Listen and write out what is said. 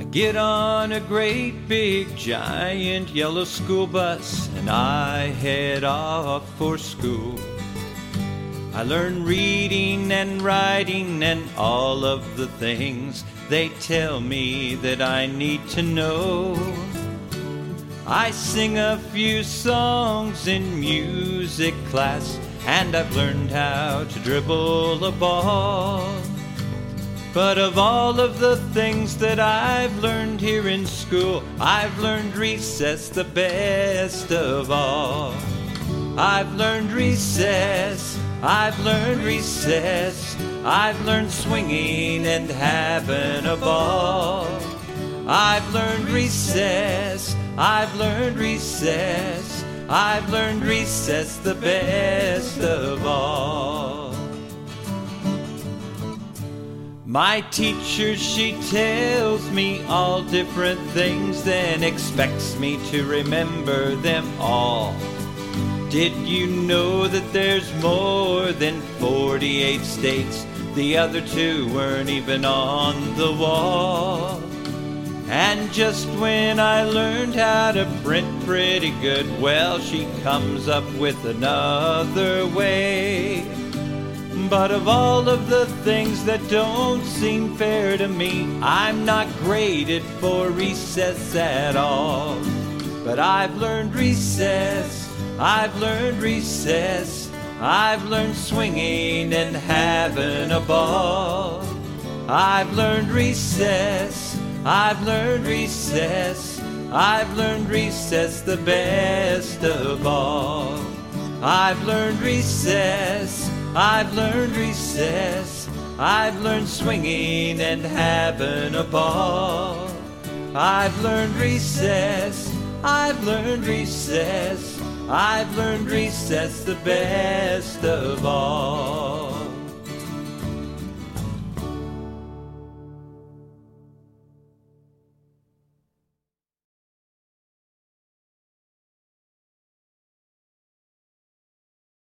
Get on a great big giant yellow school bus and I head off for school. I learn reading and writing and all of the things they tell me that I need to know. I sing a few songs in music class and I've learned how to dribble a ball. But of all of the things that I've learned here in school, I've learned recess the best of all. I've learned recess, I've learned recess, I've learned swinging and having a ball. I've learned recess, I've learned recess, I've learned recess the best of all. My teacher, she tells me all different things, then expects me to remember them all. Did you know that there's more than 48 states? The other two weren't even on the wall. And just when I learned how to print pretty good, well, she comes up with another way. But of all of the things that don't seem fair to me, I'm not graded for recess at all. But I've learned recess, I've learned recess, I've learned swinging and having a ball. I've learned recess, I've learned recess, I've learned recess the best of all. I've learned recess, I've learned recess, I've learned swinging and having a ball. I've learned recess, I've learned recess, I've learned recess the best of all.